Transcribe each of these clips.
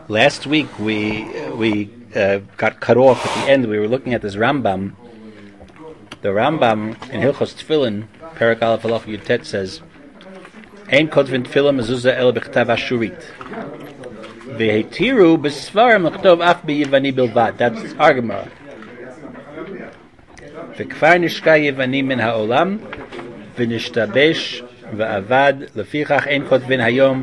Last week we got cut off at the end. We were looking at this Rambam. The Rambam in Hilchos Tefillin, Perek Aleph Halacha Yutet says, "Ein kotvin tefillah mezuzah el b'chtav ashurit, v'heitiru b'svarim l'chtov af b'yivani bilvad." That's our Gemara. V'kfar nishka yivani min ha'olam, v'nishtabesh v'avad, lefichach ein kotvin hayom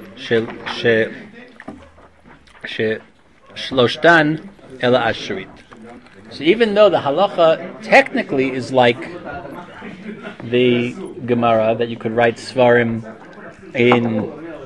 shloshtan ela ashurit. So even though the halacha technically is like the Gemara, that you could write Svarim in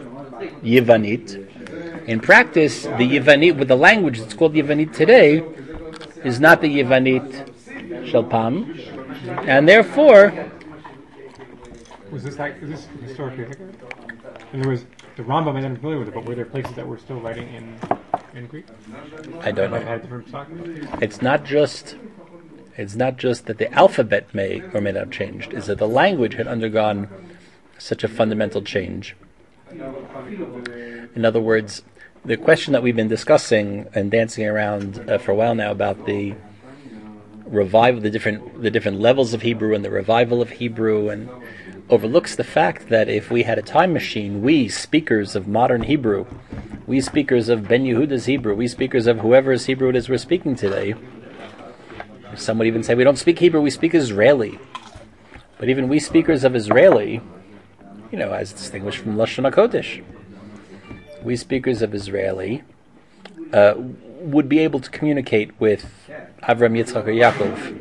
Yivanit, in practice, the Yivanit, with the language that's called Yivanit today, is not the Yivanit Shalpam, and therefore... Is this historically accurate? In other words, the Rambam, I'm not familiar with it, but were there places that were still writing in Greek? I don't know. Had different stock? It's not just that the alphabet may or may not have changed. It's that the language had undergone such a fundamental change. In other words, the question that we've been discussing and dancing around for a while now about the revival, the different levels of Hebrew and the revival of Hebrew, and overlooks the fact that if we had a time machine, we speakers of modern Hebrew, we speakers of Ben Yehuda's Hebrew, we speakers of whoever's Hebrew it is we're speaking today. Some would even say we don't speak Hebrew, we speak Israeli. But even we speakers of Israeli, as distinguished from Lashon HaKodesh, we speakers of Israeli would be able to communicate with Avram, Yitzchak, or Yaakov.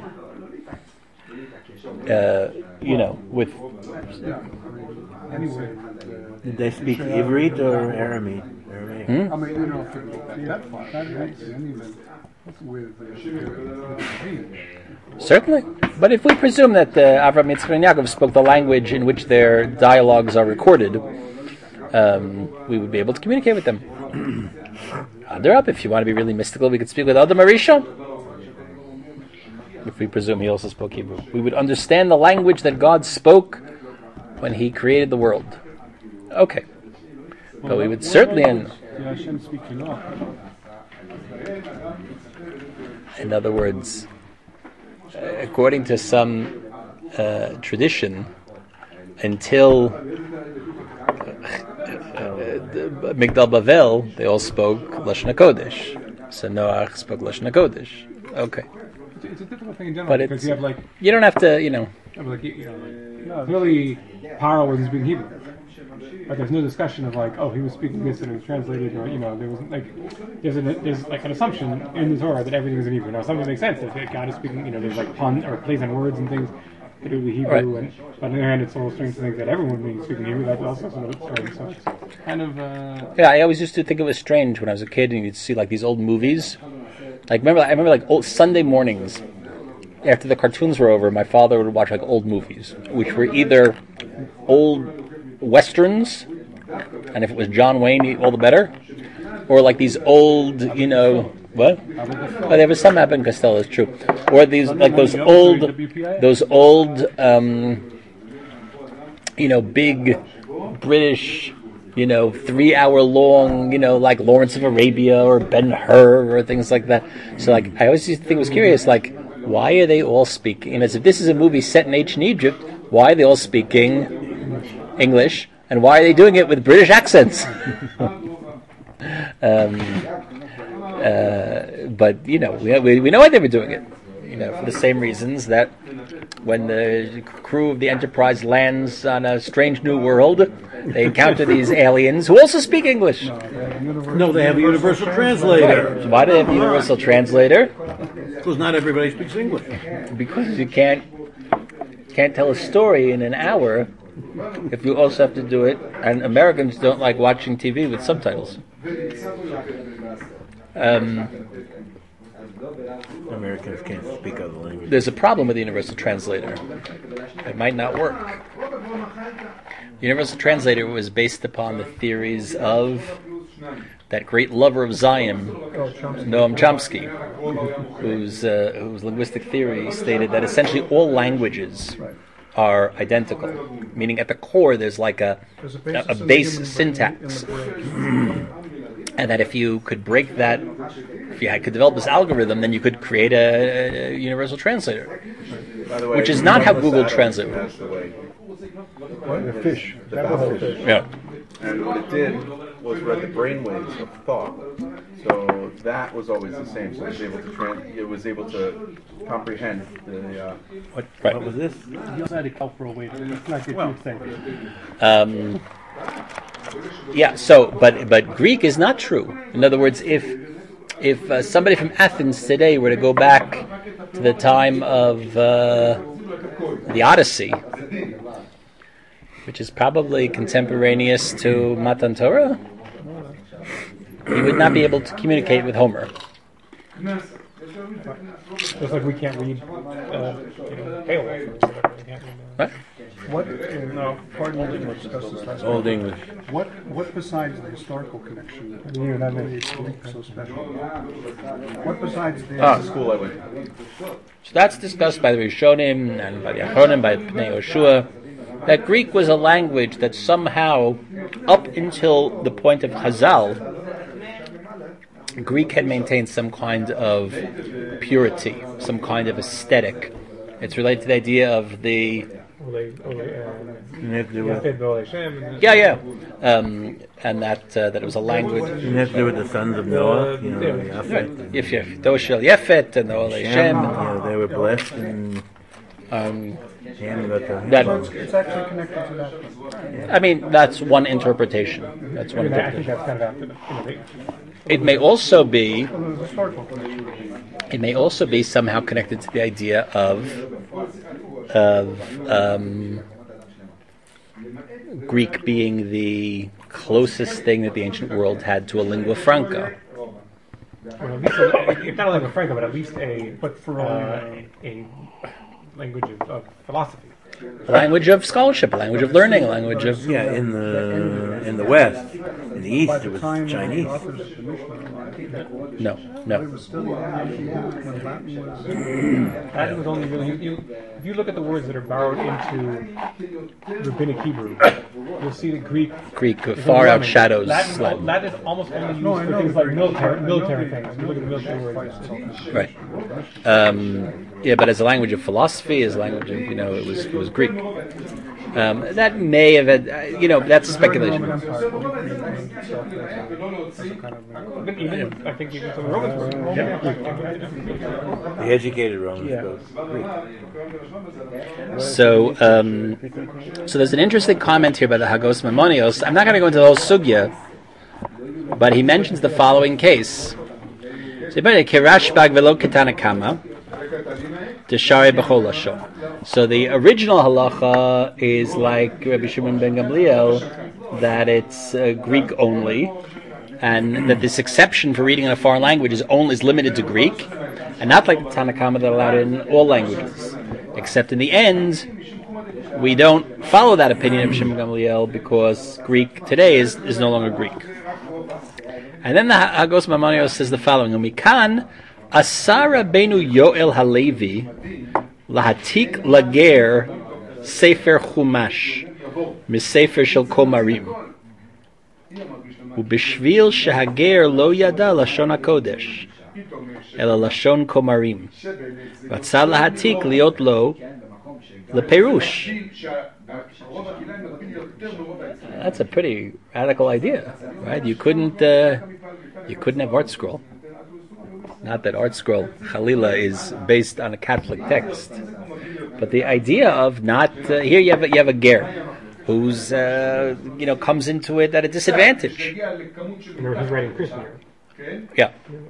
With... Did they speak Ivrit or Aramaic? Certainly. But if we presume that Avram, Yitzchak, and Yaakov spoke the language in which their dialogues are recorded, we would be able to communicate with them. They're up. If you want to be really mystical, we could speak with Adam Arisha. If we presume he also spoke Hebrew, we would understand the language that God spoke when He created the world. Okay. But we would certainly... In other words, according to some tradition, until Migdal Bavel, they all spoke Lashon HaKodesh. So Noach spoke Lashon HaKodesh. Okay. It's a difficult thing in general, because you have you don't have to, clearly Paro wasn't speaking Hebrew. But there's no discussion of he was speaking this and it was translated, or there wasn't there's an assumption in the Torah that everything is in Hebrew. Now some of it makes sense if God is speaking, there's pun or plays on words and things that do with Hebrew, right. But on the other hand, it's all strange to think that everyone being speaking Hebrew. That's also sort of strange. So it's kind of. Yeah, I always used to think it was strange when I was a kid, and you'd see these old movies. I remember old Sunday mornings after the cartoons were over, my father would watch old movies, which were either old westerns, and if it was John Wayne, all the better, or these old, what? But there was some Abbott and Costello, it's true, or these those old, big British, 3-hour long, like Lawrence of Arabia or Ben-Hur or things like that. So I always used to think it was curious, why are they all speaking? And as if this is a movie set in ancient Egypt, why are they all speaking English? And why are they doing it with British accents? But we know why they were doing it. For the same reasons that when the crew of the Enterprise lands on a strange new world, they encounter these aliens who also speak English. No, they have a universal translator. Right. Why do they have a universal translator? Because not everybody speaks English. Because you can't tell a story in an hour if you also have to do it, and Americans don't like watching TV with subtitles. Americans can't speak other languages. There's a problem with the Universal Translator. It might not work. The Universal Translator was based upon the theories of that great lover of Zion, Noam Chomsky, whose linguistic theory stated that essentially all languages are identical, meaning at the core there's a base syntax. and that if you could break that, if you could develop this algorithm, then you could create a universal translator, By the way, which is not how Google Adam Translate passed away. The fish. The That was babblefish. Yeah. And what it did was read the brainwaves of thought. So that was always the same. So it was able to comprehend the. What was this? You also had a cultural way to like if you say. Yeah. So, but Greek is not true. In other words, if somebody from Athens today were to go back to the time of the Odyssey, which is probably contemporaneous to Matan Torah, he would not be able to communicate with Homer. Just like we can't read Beowulf or whatever. We can't read, Right? What? No, pardon me. We discussed this last Old time. English. What besides the historical connection Yeah, that makes makes Greek so special? What besides the That's the school I went to. So that's discussed by the Rishonim and by the Achronim, by Pnei Yoshua, that Greek was a language that somehow, up until the point of Chazal, Greek had maintained some kind of purity, some kind of aesthetic. It's related to the idea of the yeah, and that it was a language. It has to do with the sons of Noah, Yafet. Yef, Doshel Yefet and Ole Shem. They were blessed and Um, Ham got the that It's actually connected to that. I mean, that's one interpretation. That's one I think interpretation. that's kind of after It may also be. Well, there's historical connection. It may also be somehow connected to the idea of Greek being the closest thing that the ancient world had to a lingua franca. Well, at least if not a lingua franca, but at least a language of philosophy. A language of scholarship, a language of learning, a language of in the West. In the East, By it the was time Chinese. the authors of the Mishnah, no. it was still when Latin was. Latin was only really. If you look at the words that are borrowed into Rabbinic Hebrew, you'll see that Greek Greek far outshadows Latin. Latin. Latin is almost only used No, I for know. things like military things. If you look at the military words. Right. Yeah, but as a language of philosophy, as a language of it was Greek. That may have had, that's a speculation. But even I think even some Romans were The educated Romans spoke Greek. So there's an interesting comment here by the Hagos Maimonios. I'm not going to go into the whole sugya, but he mentions the following case. So the original halacha is like Rabbi Shimon ben Gamliel, that it's Greek only, and that this exception for reading in a foreign language is limited to Greek, and not like the Tanna Kama that allowed it in all languages. Except in the end, we don't follow that opinion of Shimon ben Gamliel because Greek today is no longer Greek. And then the Hagos Maimonios says the following: Umikan Asara Benu Yoel Halevi Lahatik Lager Sefer Chumash Misefer Shel Komarim Ubishvil Shehager Lo Yada Lashon HaKodesh Ela Lashon Komarim Ratzah Lahatik Liot Lo Leperush. That's a pretty radical idea, right? You couldn't have Art Scroll. Not that Art Scroll Chalila is based on a Catholic text, but the idea of not here you have a ger who's comes into it at a disadvantage. He's writing Christian. Yeah.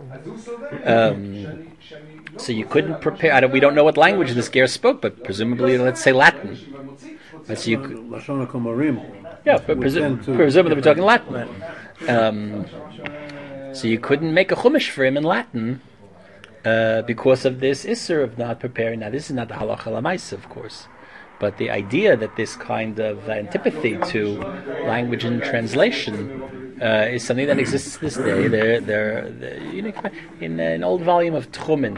So you couldn't prepare. We don't know what language this ger spoke, but presumably, let's say Latin. So you could, Lashon HaKomarim. yeah, but presumably we're talking Latin. So you couldn't make a chumash for him in Latin because of this isser of not preparing. Now, this is not the halacha lamaisa, of course, but the idea that this kind of antipathy to language and translation is something that exists to this day. They're in an old volume of Tchumen,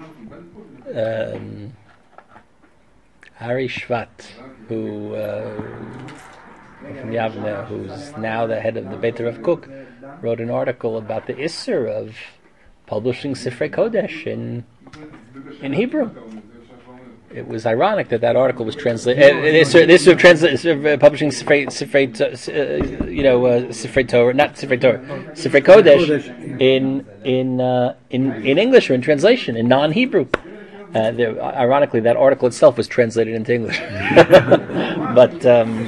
Hari Shvat, who from Yavne, who's now the head of the Beit Rav Kook, wrote an article about the Isser of publishing Sifrei Kodesh in Hebrew. It was ironic that article was translated. Publishing Sifrei Torah, not Sifrei Torah, Sifrei Kodesh in English or in translation in non-Hebrew. Ironically, that article itself was translated into English. But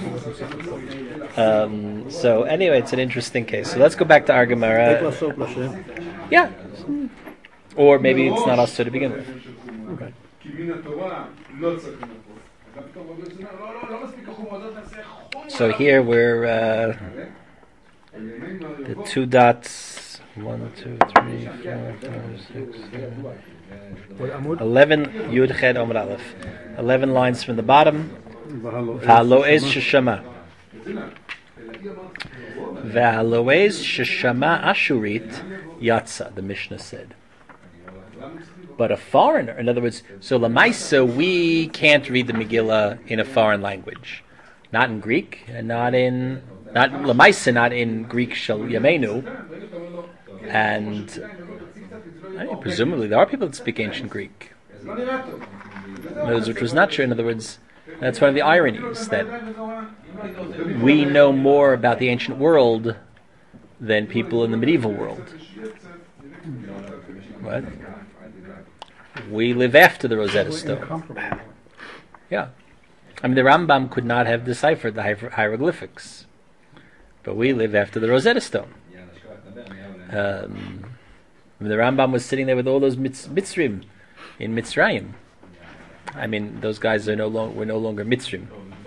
so anyway, it's an interesting case. So let's go back to our Gemara. Yeah, or maybe it's not us to begin with. Okay. So here we're the 2 dots. 1, 2, 3, 4, 5, 6, 7, 11 Yud Ched Amud Aleph. 11 lines from the bottom. V'haloez sheshama. V'haloez sheshama ashurit yatsa. The Mishnah said. But a foreigner, in other words, so Lamaisa, we can't read the Megillah in a foreign language, not in Greek, and not in Greek Shel Yameinu, and presumably there are people that speak ancient Greek. In other words, which was not true. In other words, that's one of the ironies, that we know more about the ancient world than people in the medieval world. What? We live after the Rosetta Stone. Yeah. I mean, the Rambam could not have deciphered the hieroglyphics, but we live after the Rosetta Stone. The Rambam was sitting there with all those Mitzrim in Mitzrayim. I mean, those guys were no longer Mitzrim,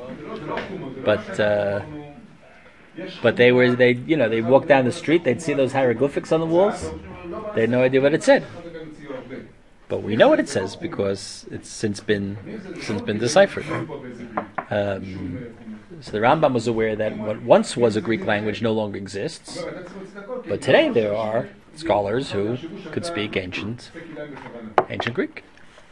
but they walked down the street, they'd see those hieroglyphics on the walls, they had no idea what it said. But we know what it says because it's since been deciphered. So the Rambam was aware that what once was a Greek language no longer exists, but today there are scholars who could speak ancient Greek.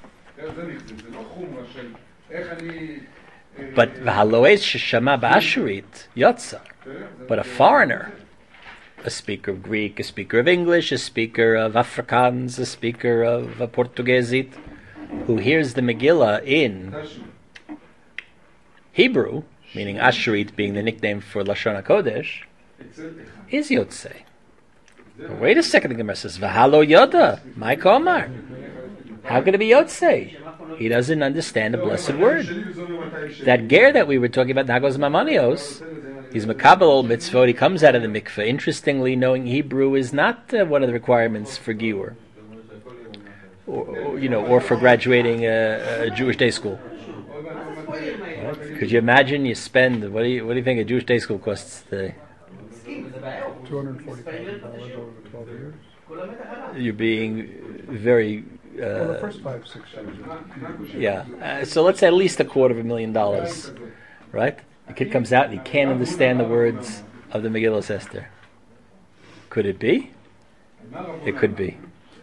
But v'haloez sheshama ba'ashurit yatsa. But a foreigner, a speaker of Greek, a speaker of English, a speaker of Afrikaans, a speaker of Portuguese, who hears the Megillah in Hebrew, meaning Ashurit being the nickname for Lashon HaKodesh, is Yotzei. Wait a second, the Gemara says, V'halo Yoda, my Komar. How could it be Yotzei? He doesn't understand the blessed word. That ger that we were talking about, Nagos Mamanios, he's Makabel ol mitzvot, he comes out of the mikveh. Interestingly, knowing Hebrew is not one of the requirements for Giur, or for graduating a Jewish day school. Could you imagine you spend, what do you think a Jewish day school costs today? $245 over 12 years. You're being very... the first 5-6 years. Yeah. So let's say at least $250,000, right? The kid comes out and he can't understand the words of the Megillah Esther. Could it be? It could be.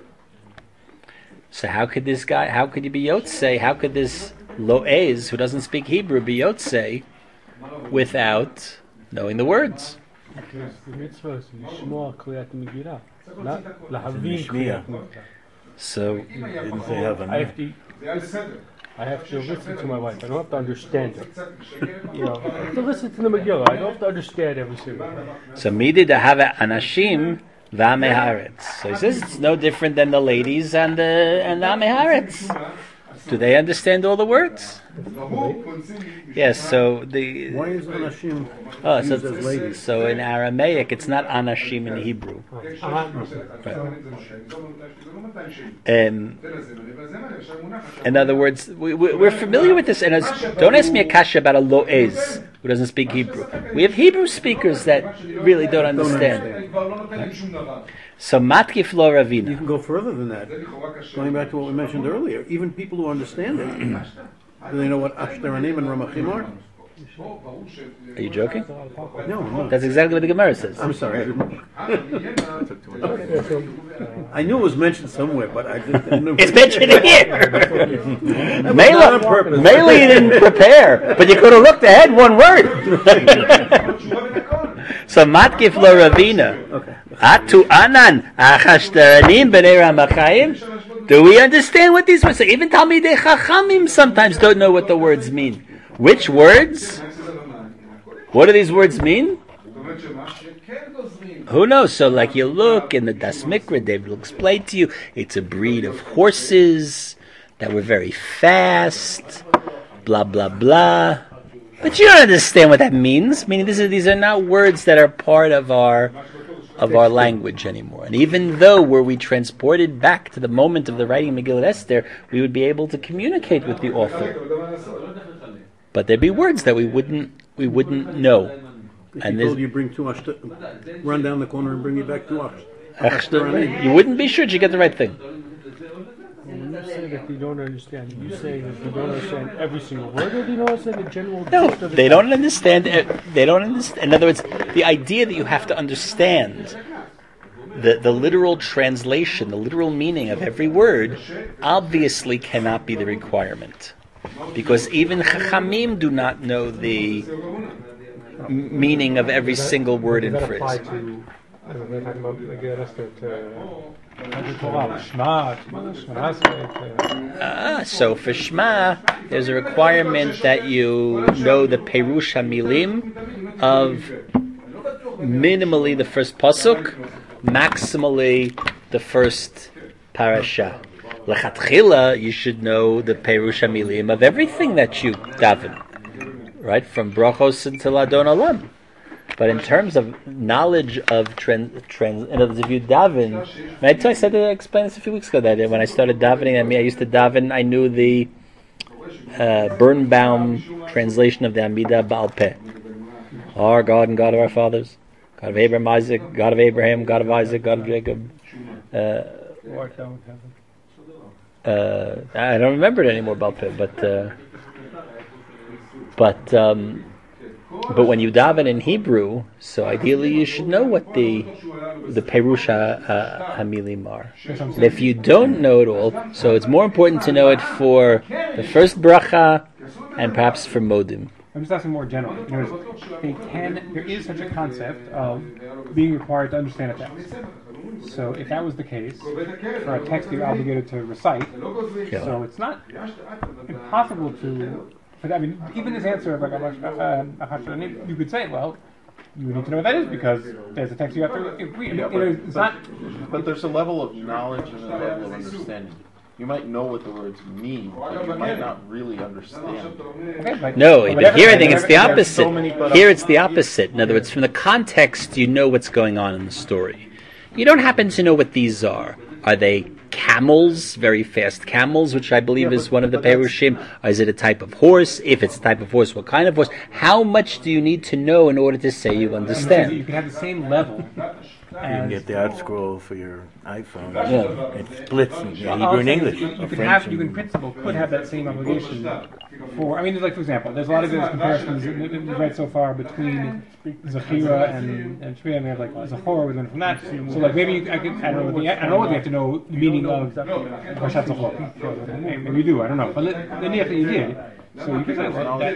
So how could you be Yotzei? How could this Lo'ez, who doesn't speak Hebrew, be Yotzei without knowing the words? Because the mitzvah is Lishmoa Kriyat Megillah, not Lahavin Kriyat Megillah. So I have to listen to my wife. I don't have to understand her. I have to listen to the Megillah. I don't have to understand every single word. So midi dahava anashim v'ameharetz. So he says it's no different than the ladies and the ameharetz. Do they understand all the words? Yes. So the Why is Anashim used as ladies? so in Aramaic it's not anashim in Hebrew. In other words, we're familiar with this. And don't ask me a kasha about a lo'ez who doesn't speak Hebrew. We have Hebrew speakers that really don't understand. So matkif lo ravina. You can go further than that. Going back to what we mentioned earlier, even people who understand it, do they know what Ashteranim and Ramachim are? Are you joking? No, I'm not. That's exactly what the Gemara says. I'm sorry. I knew it was mentioned somewhere, but I didn't know. It's mentioned here. Not on purpose. Mainly you didn't prepare, but you could have looked ahead one word. So matkif lo ravina. Okay. Atu anan achashtaranim b'nei ramachayim. Do we understand what these words say? Even Talmidei Chachamim sometimes don't know what the words mean. Which words? What do these words mean? Who knows? So, like, you look in the Das Mikra, David will explain to you, it's a breed of horses that were very fast, blah, blah, blah. But you don't understand what that means. Meaning, these are not words that are part of our language anymore. And even though were we transported back to the moment of the writing of Megillat Esther, we would be able to communicate with the author. But there'd be words that we wouldn't know. If he told you bring too much, run down the corner and bring you back too much. You wouldn't be sure you get the right thing. When you say that you don't understand, you say that you don't understand every single word, or do you understand the general No, gist of the they don't understand. They don't understand. In other words, the idea that you have to understand the literal translation, the literal meaning of every word, obviously cannot be the requirement, because even Chachamim do not know the meaning of every single word and phrase. We're talking about Megillat Esther So for Shema, there's a requirement that you know the Perush HaMilim of minimally the first pasuk, maximally the first parasha. Lechatchila, you should know the Perush HaMilim of everything that you daven, right, from brachos until Adon Olam. But in terms of knowledge of in other words, if you daven, I explained this a few weeks ago, that when I started davening, I used to daven, I knew the Birnbaum translation of the Amidah Baal Peh. Our God and God of our fathers, God of Abraham, Isaac, God of Abraham, God of Isaac, God of Jacob. I don't remember it anymore, Baal Peh, but when you daven in Hebrew, so ideally you should know what the Perusha Hamilim are. And if you don't know it all, so it's more important to know it for the first bracha and perhaps for Modim. I'm just asking more generally. There is such a concept of being required to understand a text. So if that was the case, for a text you're obligated to recite, so it's not impossible to... But I mean, even this answer of you could say, well, you need to know what that is because there's a text you have to read. It's not. But there's a level of knowledge and a level of understanding. You might know what the words mean, but you might not really understand. Okay, no, but here I think it's the opposite. Here it's the opposite. In other words, from the context, you know what's going on in the story. You don't happen to know what these are. Are they camels, very fast camels, which I believe is one of the Perushim? Or is it a type of horse? If it's a type of horse, what kind of horse? How much do you need to know in order to say you understand? You can have the same level. You can get the art scroll for your iPhone. Yeah. It splits in Hebrew and English. You in principle could have that same obligation for. I mean, like for example, there's a lot of good comparisons we've read so far between Zechira and Shmiyah. We have like Zachor, we learned from that. So like maybe I don't know what you have to know the meaning of Parshat Zachor. Maybe you do. I don't know. But then you did. So you could say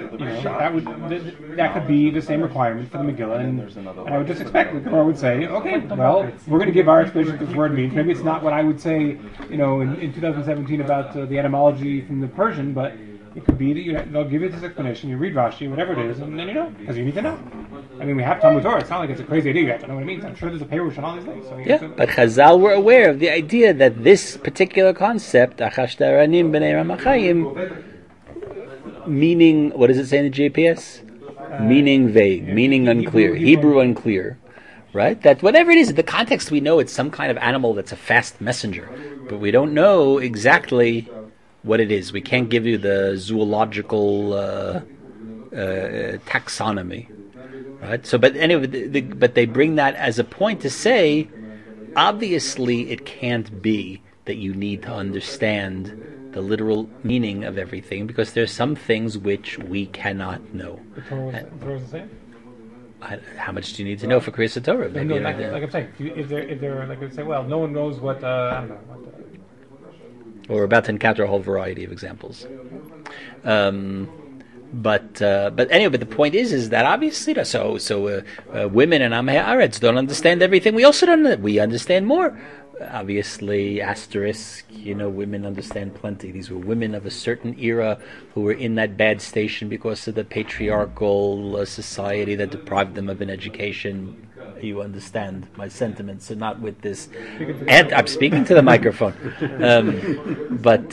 that could be the same requirement for the Megillah, and I would just expect the Gemara would say, okay, well, we're going to give our explanation what this word means. Maybe it's not what I would say, in 2017 about the etymology from the Persian, but it could be that they'll give you this explanation. You read Rashi, whatever it is, and then you know because you need to know. I mean, we have Talmud Torah. It's not like it's a crazy idea. You have to know what it means. I'm sure there's a Perush on all these things. So but Chazal were aware of the idea that this particular concept, Achashtaranim b'nei Ramachayim, meaning, what does it say in the JPS? Meaning vague, meaning unclear, Hebrew unclear, right? That whatever it is, the context we know it's some kind of animal that's a fast messenger, but we don't know exactly what it is. We can't give you the zoological taxonomy, right? So, but anyway, but they bring that as a point to say, obviously, it can't be that you need to understand the literal meaning of everything, because there's some things which we cannot know. The Torah is the same? How much do you need to know for Kriyas Torah? Like I'm saying, if they're like say, well, no one knows what I don't know. Well, we're about to encounter a whole variety of examples. But anyway, but the point is that obviously, women in Am Haaretz don't understand everything. We also don't. We understand more. Obviously, asterisk. Women understand plenty. These were women of a certain era who were in that bad station because of the patriarchal society that deprived them of an education. You understand my sentiments, and not with this. And I'm speaking to the microphone, but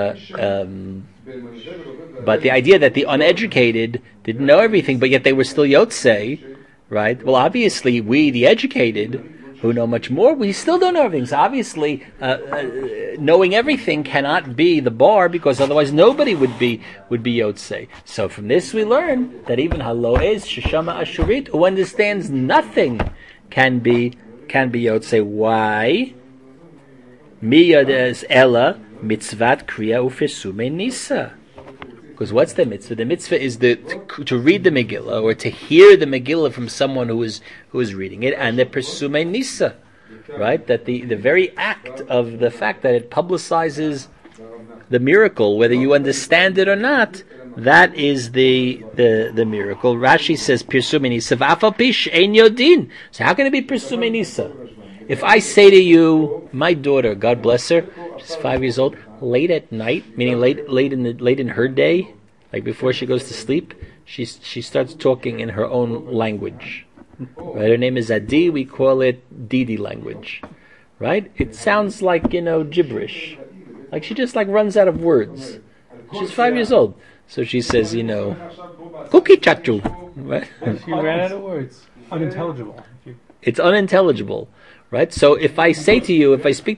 the idea that the uneducated didn't know everything, but yet they were still Yotzei, right? Well, obviously, we, the educated, who know much more, we still don't know everything. So obviously, knowing everything cannot be the bar, because otherwise nobody would be Yotzei. So from this we learn that even Haloez Sheshama Ashurit, who understands nothing, can be Yotzei. Why? Mi Yodes Ella Mitzvat Kriya Ufersume Nisa. Because what's the mitzvah? The mitzvah is to read the Megillah, or to hear the Megillah from someone who is reading it, and the Persume Nisa, right? That the very act of the fact that it publicizes the miracle, whether you understand it or not, that is the miracle. Rashi says Persume Nisa v'afal pish ein yodin. So how can it be Persume Nisa? If I say to you, my daughter, God bless her, she's 5 years old, late at night, meaning late in her day, like before she goes to sleep, she starts talking in her own language. Right? Her name is Adi. We call it Didi language. Right? It sounds like gibberish. Like she just runs out of words. She's 5 years old, so she says cookie chachu. Right? She ran out of words. Unintelligible. It's unintelligible. Right? So if I speak to you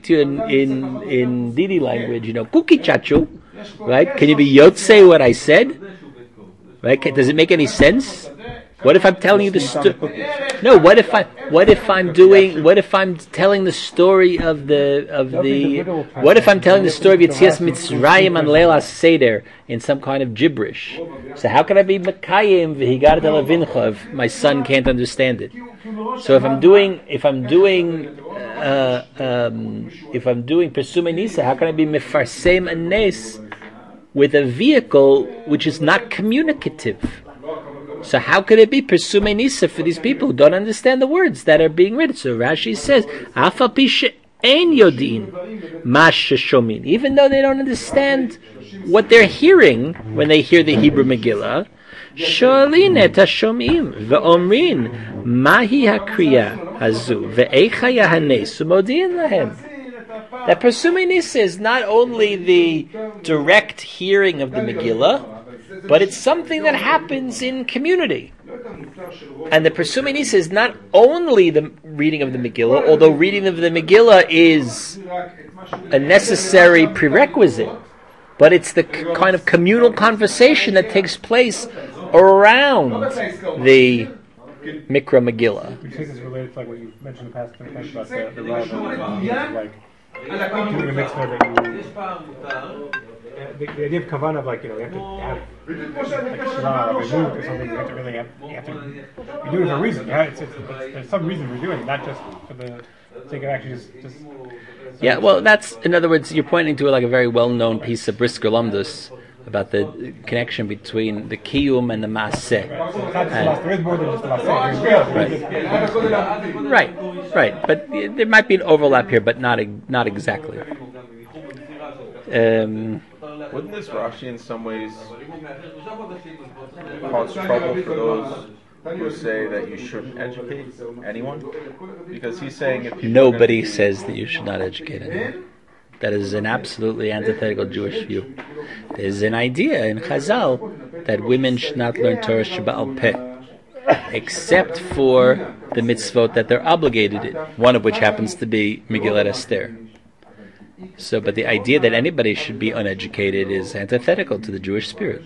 in Didi language, cookie chachu, right? Can you be Yotzei what I said? Right? Does it make any sense? What if I'm telling you the story? No. What if I'm telling the story of what if I'm telling the story of Yetzias Mitzrayim on Leila Seder in some kind of gibberish? So how can I be Makayim v'higarat elavincha if my son can't understand it? So if I'm doing Persume Nisa, how can I be Mefarsem Anes with a vehicle which is not communicative? So how could it be Persume Nisa for these people who don't understand the words that are being read? So Rashi says, Afa pishe ein yodin mash shomin. Even though they don't understand what they're hearing when they hear the Hebrew Megillah, Sholin et hashomim ve'omrin mahi hakriya hazu ve'echa yahanesu modin lahem. That Persume Nisa is not only the direct hearing of the Megillah, but it's something that happens in community. And the Persume Nisa is not only the reading of the Megillah, although reading of the Megillah is a necessary prerequisite, but it's the kind of communal conversation that takes place around the Mikra Megillah. Which I think is related to what you mentioned in the past about the relevant, doing a mitzvah that the idea of kavanah, you have to have shana or mood or something. You have to really have to be doing it for a reason. There's some reason we're doing it, not just for the sake of actually just. Yeah, well, that's, in other words, you're pointing to a very well-known piece of Brisker Lumdus about the connection between the kiyum and the maaseh. There is more than just the maaseh. Right. But there might be an overlap here, but not exactly. Wouldn't this Rashi in some ways cause trouble for those who say that you shouldn't educate anyone? Because he's saying if nobody says that you should not educate anyone. That is an absolutely antithetical Jewish view. There's an idea in Chazal that women should not learn Torah Sheba'al Peh, except for the mitzvot that they're obligated in, one of which happens to be Megillat Esther. So, but the idea that anybody should be uneducated is antithetical to the Jewish spirit.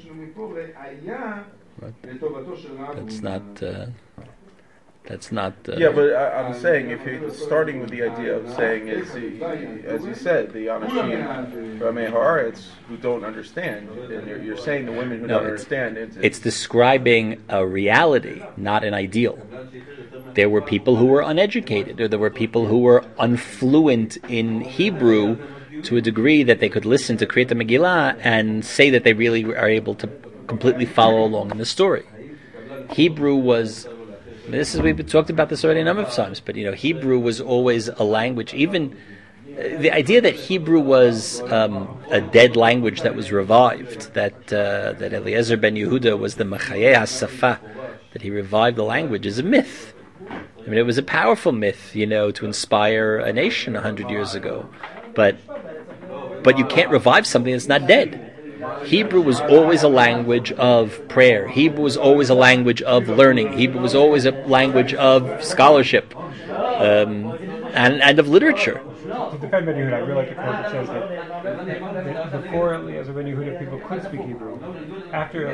That's not. Yeah, but I'm saying if you're starting with the idea of saying as you said, the Anashim Ramei Haaretz who don't understand, and you're saying the women who don't understand. It's describing a reality, not an ideal. There were people who were uneducated, or there were people who were unfluent in Hebrew to a degree that they could listen to Kriyat Megillah and say that they really are able to completely follow along in the story. Hebrew was, we've talked about this already a number of times, but Hebrew was always a language. Even the idea that Hebrew was a dead language that was revived, that Eliezer ben Yehuda was the Machayeh HaSafa, that he revived the language, is a myth. I mean, it was a powerful myth, to inspire a nation 100 years ago. But you can't revive something that's not dead. Hebrew was always a language of prayer. Hebrew was always a language of learning. Hebrew was always a language of scholarship and of literature. To defend Ben Yehuda, I really like the quote that says that before Eliezer ben Yehuda, people could speak Hebrew. After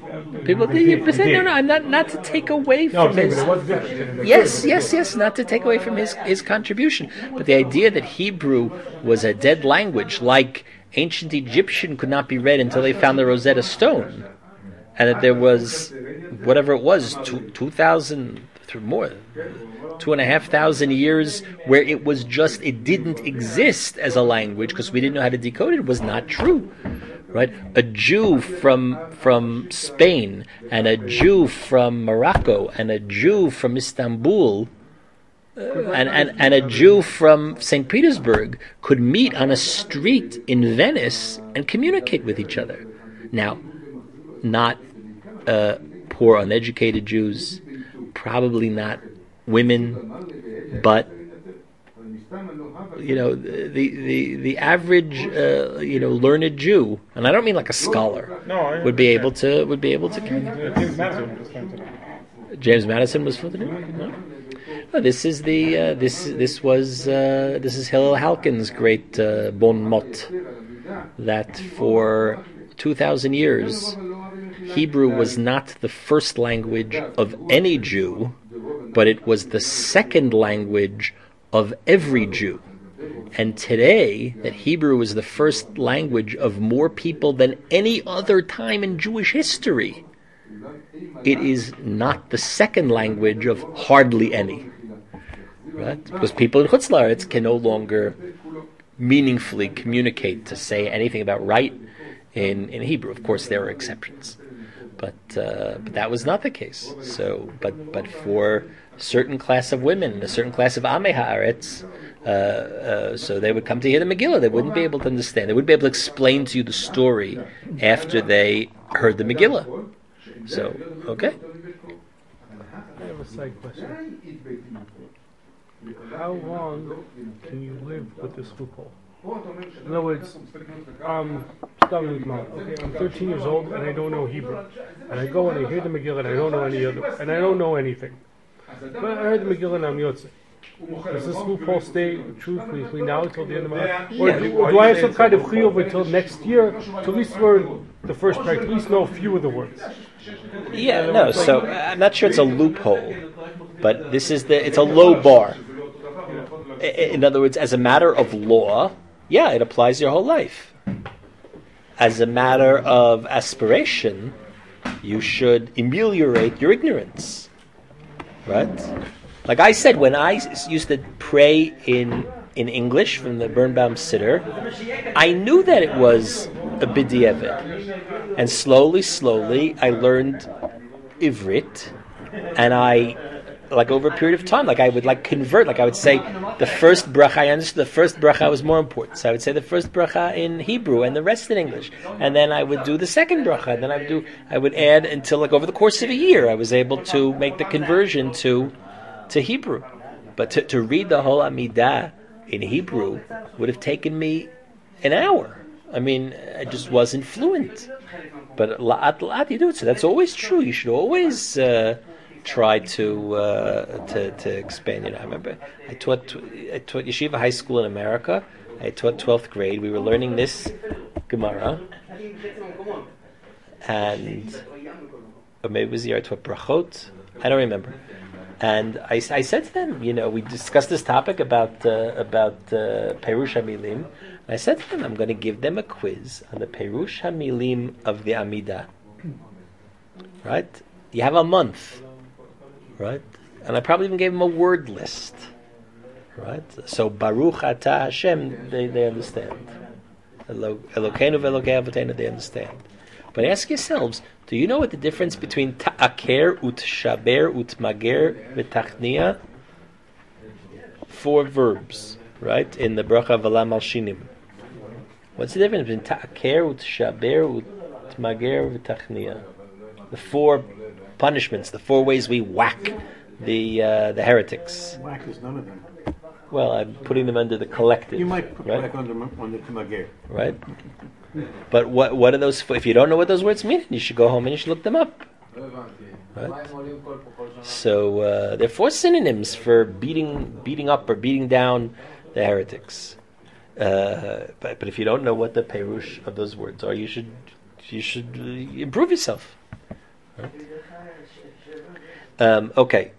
I'm not to take away from his. It was different. Yes, not to take away from his contribution, but the idea that Hebrew was a dead language, like ancient Egyptian could not be read until they found the Rosetta Stone, and that there was whatever it was 2,000 more. 2,500 years where it didn't exist as a language because we didn't know how to decode it, was not true, right? A Jew from Spain and a Jew from Morocco and a Jew from Istanbul and a Jew from St. Petersburg could meet on a street in Venice and communicate with each other. Now, not poor, uneducated Jews, probably not women, but the average learned Jew, and I don't mean like a scholar, would be able to James Madison was for the no? No, this is this is Hillel Halkin's great bon mot, that for 2,000 years Hebrew was not the first language of any Jew, but it was the second language of every Jew. And today, that Hebrew is the first language of more people than any other time in Jewish history, it is not the second language of hardly any. Right? Because people in Chutz La'aretz can no longer meaningfully communicate to say anything about right in Hebrew. Of course, there are exceptions. But that was not the case. So, but for a certain class of women, a certain class of Amei Haaretz, so they would come to hear the Megillah. They wouldn't be able to understand. They wouldn't be able to explain to you the story after they heard the Megillah. So, okay. I have a side question. How long can you live with this loophole? In other words, I'm 13 years old and I don't know Hebrew, and I go and I hear the Megillah and I don't know any other, and I don't know anything. But I heard the Megillah and I'm Yotze. Does this loophole stay true between now until the end of my life? Or do I have some kind of chiyuv until next year to at least learn the first part, at least know a few of the words? Yeah, no. So I'm not sure it's a loophole, but it's a low bar. In other words, as a matter of law, yeah, it applies your whole life. As a matter of aspiration, you should ameliorate your ignorance, right? Like I said, when I used to pray in English from the Birnbaum Siddur, I knew that it was a b'diavad, and slowly I learned Ivrit, and over a period of time, I would convert. I would say the first bracha, I understood the first bracha was more important. So I would say the first bracha in Hebrew and the rest in English. And then I would do the second bracha. And then I would add until over the course of a year, I was able to make the conversion to Hebrew. But to read the whole Amidah in Hebrew would have taken me an hour. I mean, I just wasn't fluent. But la'at you do it. So that's always true. You should always try to expand. I remember I taught yeshiva high school in America. I taught 12th grade. We were learning this Gemara, or maybe it was the year I taught brachot. I don't remember. And I said to them, we discussed this topic about Perush HaMilim. And I said to them, I'm going to give them a quiz on the Perush HaMilim of the Amidah. Right? You have a month. Right? And I probably even gave them a word list. Right? So Baruch Atah Hashem, they understand. Elokeinu ve'elokei avotenu, they understand. But ask yourselves, do you know what the difference between ta'aker, u'tshaber, u'tmager, v'tachnia? 4 verbs, right? In the bracha v'lam al shinim. What's the difference between ta'aker, u'tshaber, u'tmager, v'tachnia? The 4 punishments, the 4 ways we whack the heretics. Whack is none of them. Well, I'm putting them under the collective. You might put right? back under Timagir. Right? But what are those? If you don't know what those words mean, you should go home and you should look them up. Right? So they're 4 synonyms for beating up or beating down the heretics. But if you don't know what the perush of those words are, you should improve yourself. Right? Okay.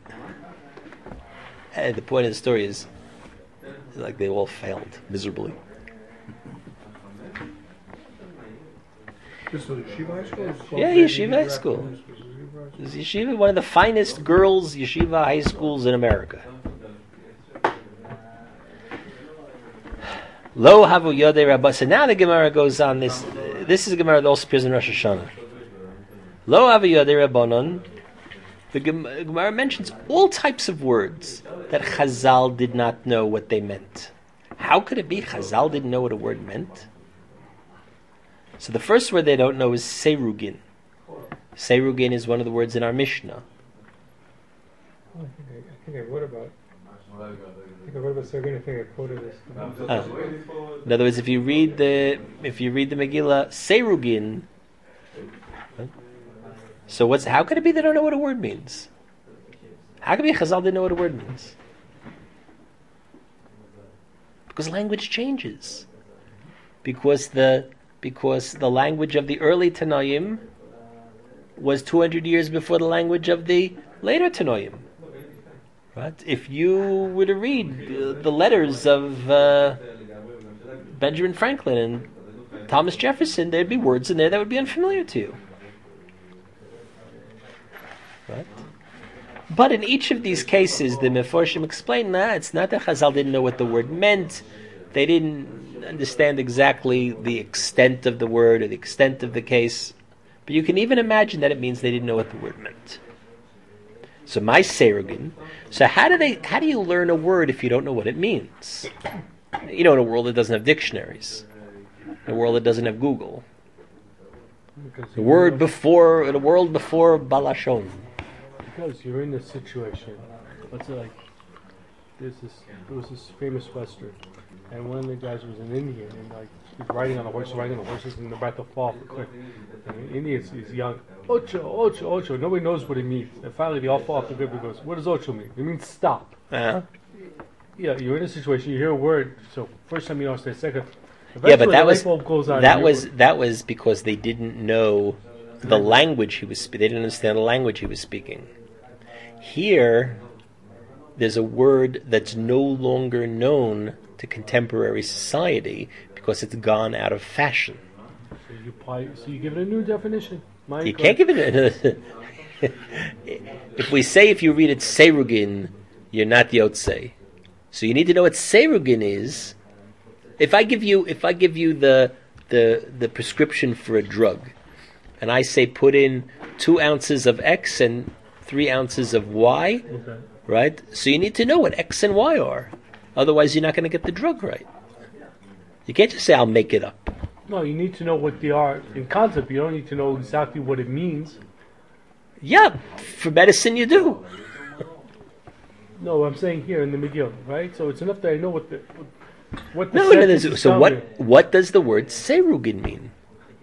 The point of the story is, like, they all failed miserably. This was Yeshiva High School? Yeah, Yeshiva High School. This is Yeshiva, one of the finest girls' Yeshiva high schools in America. Lo havu yodei rabba. So now the Gemara goes on this. This is a Gemara that also appears in Rosh Hashanah. Lo havu yodei rabbanon. The Gemara mentions all types of words that Chazal did not know what they meant. How could it be Chazal didn't know what a word meant? So the first word they don't know is serugin. Serugin is one of the words in our Mishnah. I think I wrote about. Serugin. I think I quoted this. In other words, if you read the Megillah, serugin. So how could it be they don't know what a word means? How could it be Chazal didn't know what a word means? Because language changes. Because the language of the early Tanoim was 200 years before the language of the later Tanoim. Right? If you were to read the letters of Benjamin Franklin and Thomas Jefferson, there'd be words in there that would be unfamiliar to you. Right? But in each of these cases, the Meforshim explain that it's not that Chazal didn't know what the word meant. They didn't understand exactly the extent of the word or the extent of the case. But you can even imagine that it means they didn't know what the word meant. So my serugin. So how do you learn a word if you don't know what it means? In a world that doesn't have dictionaries, in a world that doesn't have Google, in a world before Balashon. Because you're in a situation. Let's say, like, there was this famous Western, and one of the guys was an Indian, and like he's riding on the horses, and they're about to fall off the cliff. And the Indian is young, ocho. Nobody knows what it means. And finally, they all fall off the cliff and goes, "What does ocho mean?" It means stop. Uh-huh. Yeah, you're in a situation. You hear a word. So first time you don't understand. Second, yeah, but that was because they didn't know the language he was speaking. They didn't understand the language he was speaking. Here, there's a word that's no longer known to contemporary society because it's gone out of fashion. So you give it a new definition. You can't give it if you read it serugin, you're not yotzei. So you need to know what serugin is. If I give you the prescription for a drug, and I say put in 2 ounces of X and 3 ounces of Y, okay, right? So you need to know what X and Y are. Otherwise, you're not going to get the drug right. You can't just say, I'll make it up. No, you need to know what they are in concept. You don't need to know exactly what it means. Yeah, for medicine you do. No, I'm saying here in the Megillah, right? So it's enough that I know what the sentence is. So what does the word serugin mean?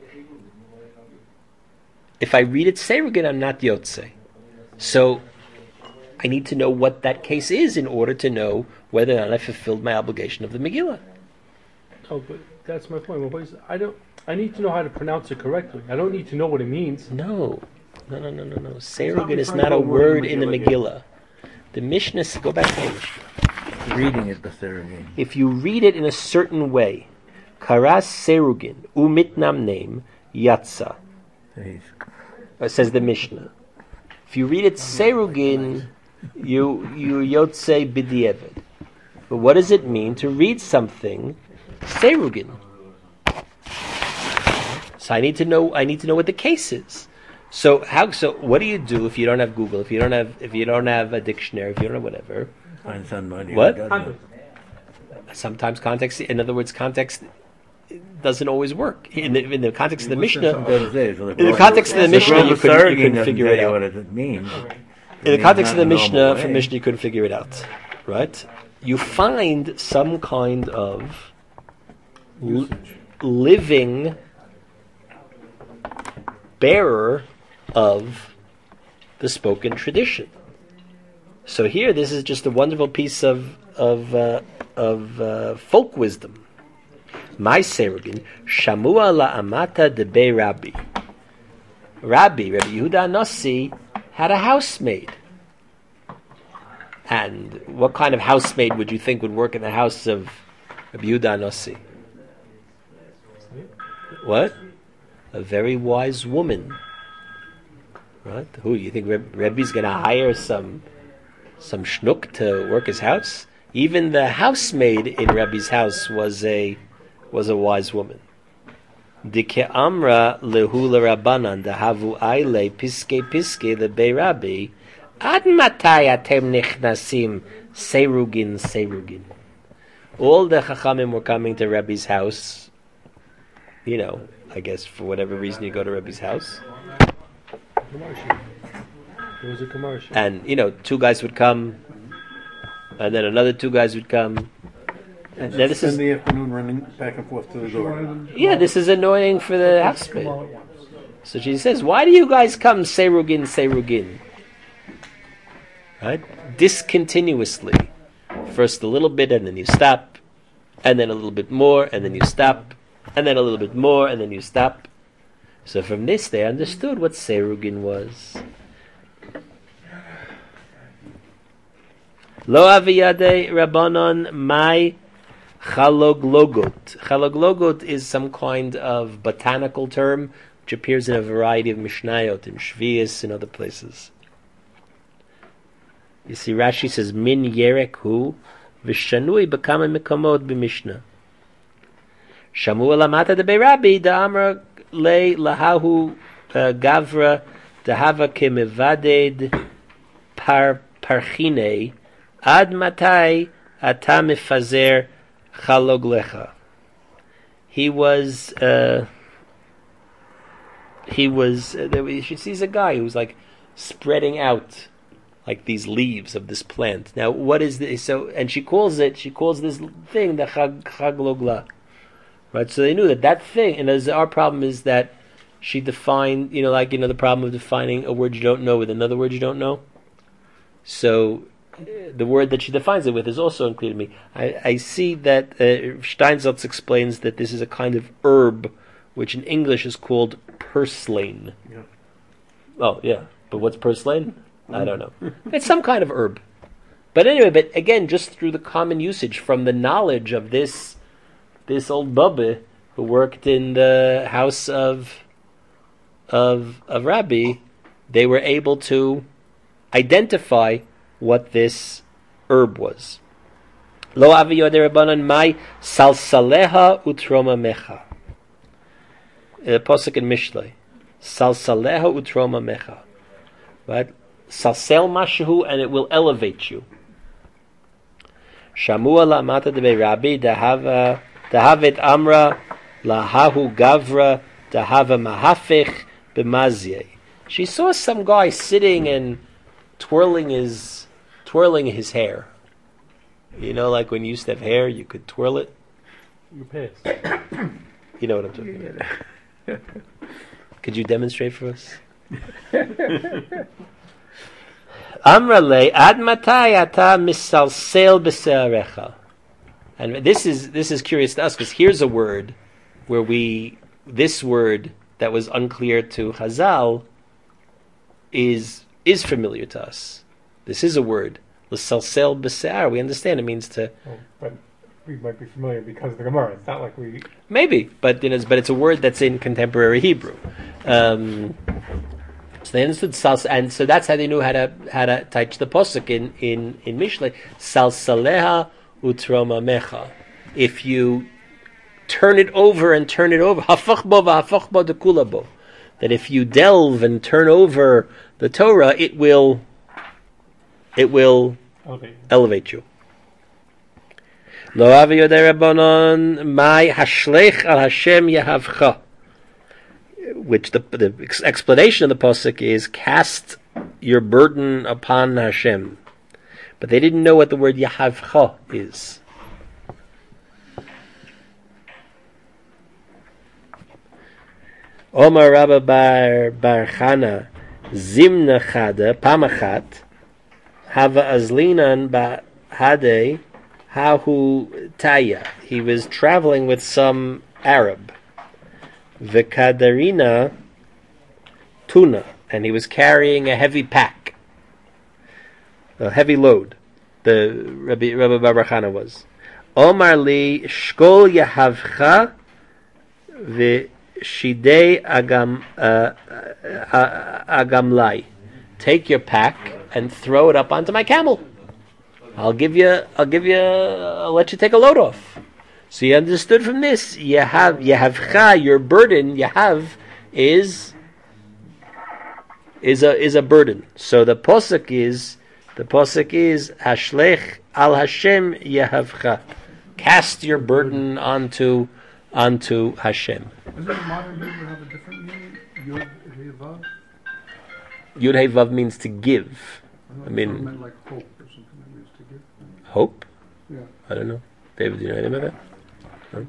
If I read it serugin, I'm not yotzei. So I need to know what that case is in order to know whether or not I fulfilled my obligation of the Megillah. Oh, but that's my point. I need to know how to pronounce it correctly. I don't need to know what it means. No. Serugin is not a word in the Megillah. The Mishnah, go back to the Mishnah. Reading it, the serugin. If you read it in a certain way, karas serugin, umitnam name, yatsa. Says the Mishnah. If you read it serugin, you yotzei b'di'evet. But what does it mean to read something serugin? So I need to know what the case is. So what do you do if you don't have Google, if you don't have a dictionary, if you don't have whatever? Find somebody. What? Who doesn't. Sometimes context, in other words, context doesn't always work. In the context of the Mishnah, Sometimes it is. in the context of the Mishnah, you couldn't figure it out. What it means. In the context of the Mishnah, from Mishnah, you couldn't figure it out, right? You find some kind of living bearer of the spoken tradition. So here, this is just a wonderful piece of folk wisdom. My Serugin, Shamua la'amata debe Rabbi. Rabbi Yehuda Nasi had a housemaid. And what kind of housemaid would you think would work in the house of Rabbi Yehuda Nasi? What? A very wise woman. Right? Who, you think Rebbe's going to hire some schnook to work his house? Even the housemaid in Rebbe's house was a wise woman. Dike amra lehula rabbanan dahavu aile piske the bei Rabbi ad matai atem nichnasim serugin. All the chachamim were coming to Rebbe's house. I guess for whatever reason you go to Rebbe's house. There was a commercial. And, two guys would come, and then another two guys would come. And now this Spend is, the afternoon running back and forth to the door. yeah, this is annoying for the housemaid. So she says, why do you guys come serugin? Right? Discontinuously. First a little bit, and then you stop, and then a little bit more, and then you stop, and then a little bit more, and then you stop. So from this they understood what serugin was. Lo aviyade rabbanon mai chaloglogot. Chaloglogot is some kind of botanical term which appears in a variety of Mishnayot, in Shvius, and other places. You see, Rashi says, min yerek hu v'shanui b'kama mekamot b'mishnah. Shamu alamata de be'rabi da'amra le lahahu gavra dahava kemevaded parchine ad matai ata mefazer chaloglecha. He was she sees a guy who's like spreading out like these leaves of this plant. Now, what is this? So, and she calls this thing the chaglogla, right? So they knew that thing. And as our problem is that she defined, the problem of defining a word you don't know with another word you don't know. So the word that she defines it with is also unclear to me. I see that Steinsaltz explains that this is a kind of herb, which in English is called purslane. Yeah. Oh, yeah. But what's purslane? I don't know. It's some kind of herb. But anyway, again, just through the common usage, from the knowledge of this old Bubba who worked in the house of Rabbi, they were able to identify what this herb was. Lo aviyode rabbanan mai salsaleha utroma mecha. Pasuk in Mishlei. Salsaleha utroma mecha. Right? Salsel mashahu, and it will elevate you. Shamua la'amata de Rabbi dahavet amra lahahu gavra dahava mahafich b'mazyeh. She saw some guy sitting and twirling his hair. Like when you used to have hair, you could twirl it. You pissed. You know what I'm talking about. Could you demonstrate for us? Amrale ad matai ata misalsel b'searecha. And this is curious to us, because here's a word where this word that was unclear to Chazal is familiar to us. This is a word, l'salsel b'sear. We understand it means to. But we might be familiar because of the Gemara. It's not like we. Maybe, but it's a word that's in contemporary Hebrew. So they understood salsa, and so that's how they knew how to teach the posuk in Mishlei. Salsaleha utroma mecha. If you turn it over and turn it over. Hafach bo v'hafach bo dekula bo. That if you delve and turn over the Torah, it will elevate you. Lo avi yodei Rabbanon mai hashleich al Hashem yahavcha. Which the explanation of the pasuk is cast your burden upon Hashem. But they didn't know what the word yahavcha is. Omar Rabba bar Chana zimna chada pamachat hava azlinan ba hade hahu taya. He was traveling with some Arab. V'kadarina tuna, and he was carrying a heavy pack, a heavy load. The Rabbi bar Chana was. Omar li shkol yahavcha v'shidei agamlai. Take your pack and throw it up onto my camel. I'll let you take a load off. So you understood from this, yahavcha, your burden, yahav, is a burden. So the posuk is hashlech al Hashem yahavcha. Cast your burden onto Hashem. Doesn't modern Hebrew have a different meaning? Yud Hey Vav? Yud Hey Vav means to give. I meant like hope or something that means to give. Hope? Yeah. I don't know. David, do you know anything about that? No?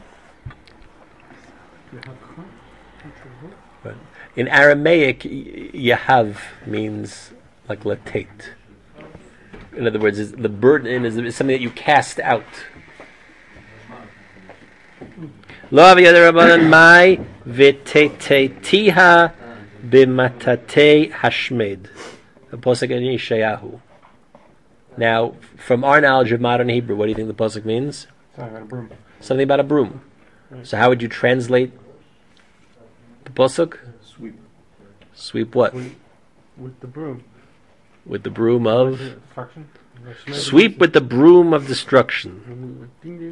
Right. In Aramaic, yahav means like latate. In other words, the burden is something that you cast out. Lo avi yodei Rabbanan mai v'tetetiha b'matate hashmed. The pasuk in Yeshayahu. Now, from our knowledge of modern Hebrew, what do you think the pasuk means? Sorry, about a broom. Something about a broom. So how would you translate the pasuk? Sweep. Sweep what? With the broom. With the broom of... Destruction? Sweep with the broom of destruction.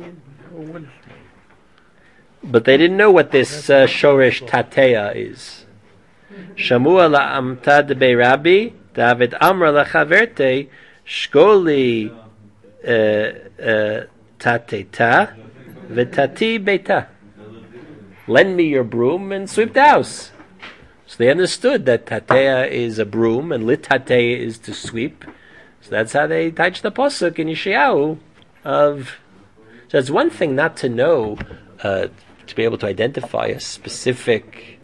But they didn't know what this shoresh tateya is. Shamua la'amta debei rabbi, David amra la'chaverte, shkoli tateta, v'tati beita. Lend me your broom and sweep the house. So they understood that tateya is a broom and litateya is to sweep. So that's how they touched the pasuk in Yeshayahu of. So it's one thing not to know, to be able to identify a specific,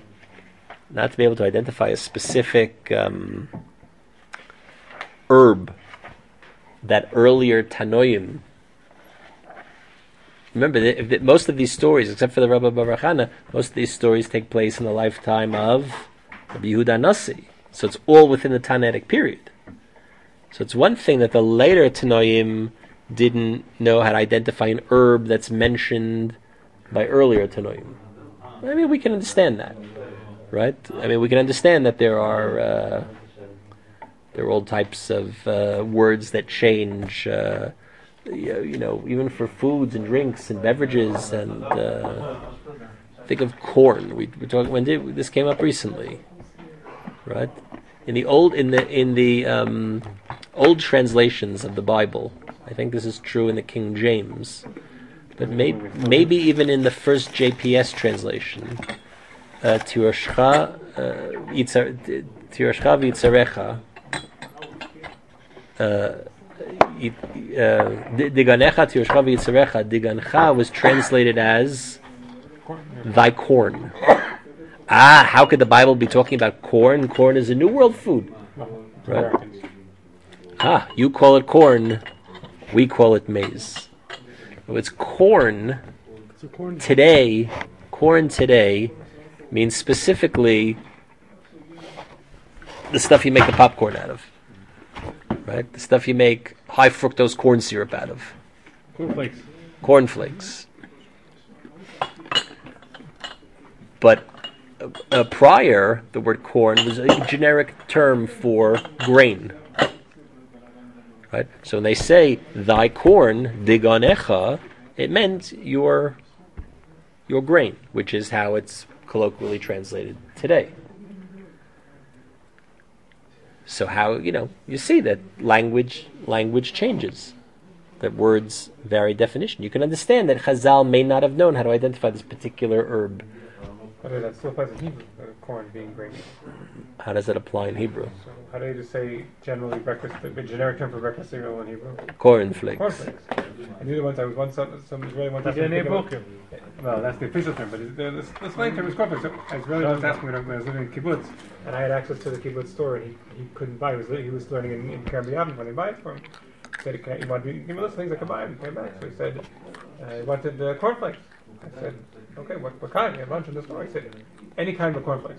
herb that earlier Tanoim. Remember, most of these stories, except for the Rabbi bar Chana, most of these stories take place in the lifetime of Rabbi Yehuda Nasi. So it's all within the Tanaitic period. So it's one thing that the later Tanoim didn't know how to identify an herb that's mentioned by earlier Tanoim. I mean, we can understand that, right? I mean, we can understand that there are all types of words that change. Even for foods and drinks and beverages, and think of corn. We talked when this came up recently, right? In the old translations of the Bible, I think this is true in the King James, but maybe even in the first JPS translation, Tiroshcha v'yitzarecha. Digancha was translated as thy corn. How could the Bible be talking about corn? Corn is a New World food. Right? You call it corn, we call it maize. It's corn today. Corn today means specifically the stuff you make the popcorn out of. Right? The stuff you make high fructose corn syrup out of. Cornflakes. But prior, the word corn was a generic term for grain. Right? So when they say thy corn, diganecha, it meant your your grain, which is how it's colloquially translated today. So how, you see that language changes, that words vary definition. You can understand that Chazal may not have known how to identify this particular herb. Okay, that still applies in Hebrew, corn being grain. How does that apply in Hebrew? So how do you just say generally breakfast, the generic term for breakfast cereal in Hebrew? Cornflakes. Cornflakes. And the other ones, I was once some Israeli one time. Well, that's the official term, but the slang term is cornflakes. So I was really once asking when I was living in kibbutz, and I had access to the kibbutz store, and he couldn't buy. He was learning in Kerem B'Yavin when they buy it for him. He said, he wanted to give me those things I could buy. And he came back, so he said he wanted cornflakes. I said, okay, what kind? You have lunch in the store? He said, any kind of cornflakes.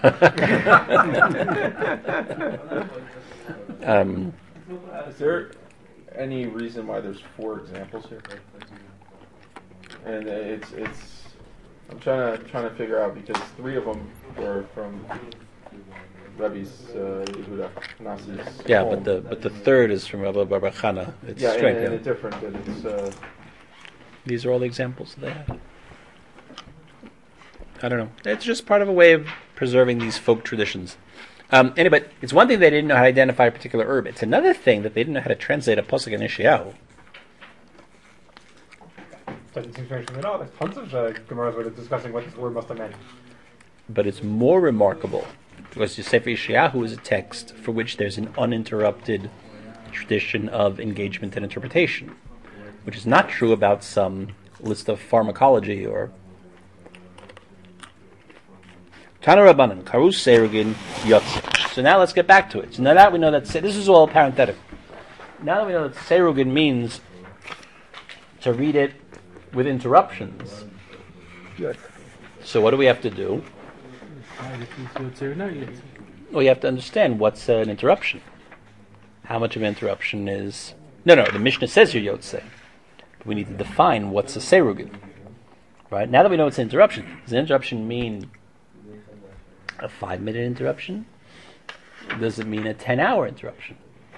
Is there any reason why there's 4 examples here? And it's I'm trying to figure out, because 3 of them were from Rebbe's Yehuda Nasi's. Yeah, home. but the third is from Rabbi Bar Chana. It's strength. And it's different. And it's These are all the examples they have. I don't know. It's just part of a way of preserving these folk traditions. Anyway, it's one thing they didn't know how to identify a particular herb. It's another thing that they didn't know how to translate a pasuk in Yeshayahu. Doesn't seem strange to me at all. There's tons of Gemaras where they're discussing what this word must have meant. But it's more remarkable because the Sefer Yeshayahu is a text for which there's an uninterrupted tradition of engagement and interpretation, which is not true about some list of pharmacology or Tana Rabbanan, Karus Seirugin Yotze. So now let's get back to it. So now that we know that this is all parenthetical. Now that we know that Seirugin means to read it with interruptions. Yes. So what do we have to do? Well, you have to understand what's an interruption. How much of an interruption is... No, the Mishnah says you're Yotze. But we need to define what's a Seirugin. Right? Now that we know it's an interruption, does an interruption mean a 5-minute interruption? Does it mean a 10-hour interruption?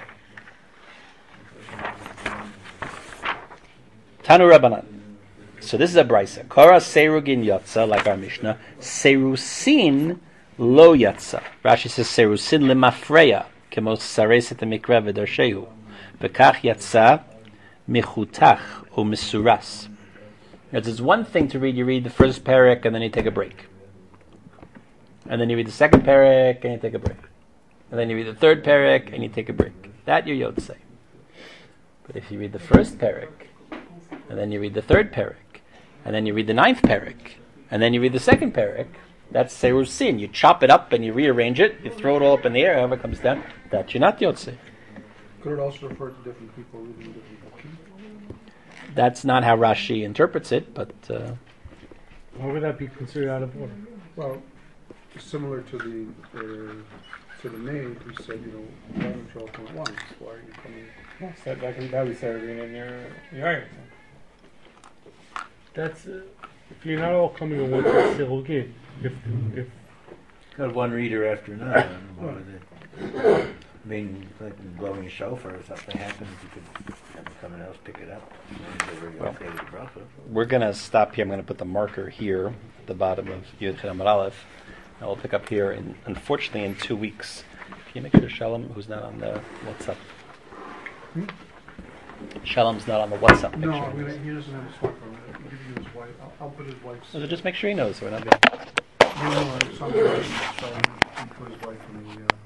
Tanu Rabbanan. So this is a brisa. Kara serugin yatsa, like our Mishnah. Serusin lo yatsa. Rashi says serusin lemafreya, kemos sareset mikra v'darshehu. V'kach yatsa michutach o misuras. It's one thing to read. You read the first parak and then you take a break. And then you read the second parak and you take a break. And then you read the third parak and you take a break. That you're Yotze. But if you read the first parak, and then you read the third parak, and then you read the 9th parak, and then you read the second parak, that's Serusin. You chop it up and you rearrange it, you throw it all up in the air, however it comes down, that you're not Yotze. Could it also refer to different people reading different books? That's not how Rashi interprets it, but... Why would that be considered out of order? Well, similar to the maid who said, why don't you all come at once? Why are you coming? Yes, that would be Sarabin in your argument. That's if you're not all coming at once, it's still okay. If Got one reader after another. I mean, like blowing a shofar or something happens, you could have someone else pick it up. We're going to stop here. I'm going to put the marker here at the bottom of Yud Chet Amud Aleph. And we'll pick up here, unfortunately, in 2 weeks. Can you make sure Shalom, who's not on the WhatsApp? Shalom's not on the WhatsApp picture. No, he doesn't have a smartphone. I'll give you his wife. I'll put his wife's... So just make sure he knows. We're not going to... No, it's on the right, so I'll put his wife in the...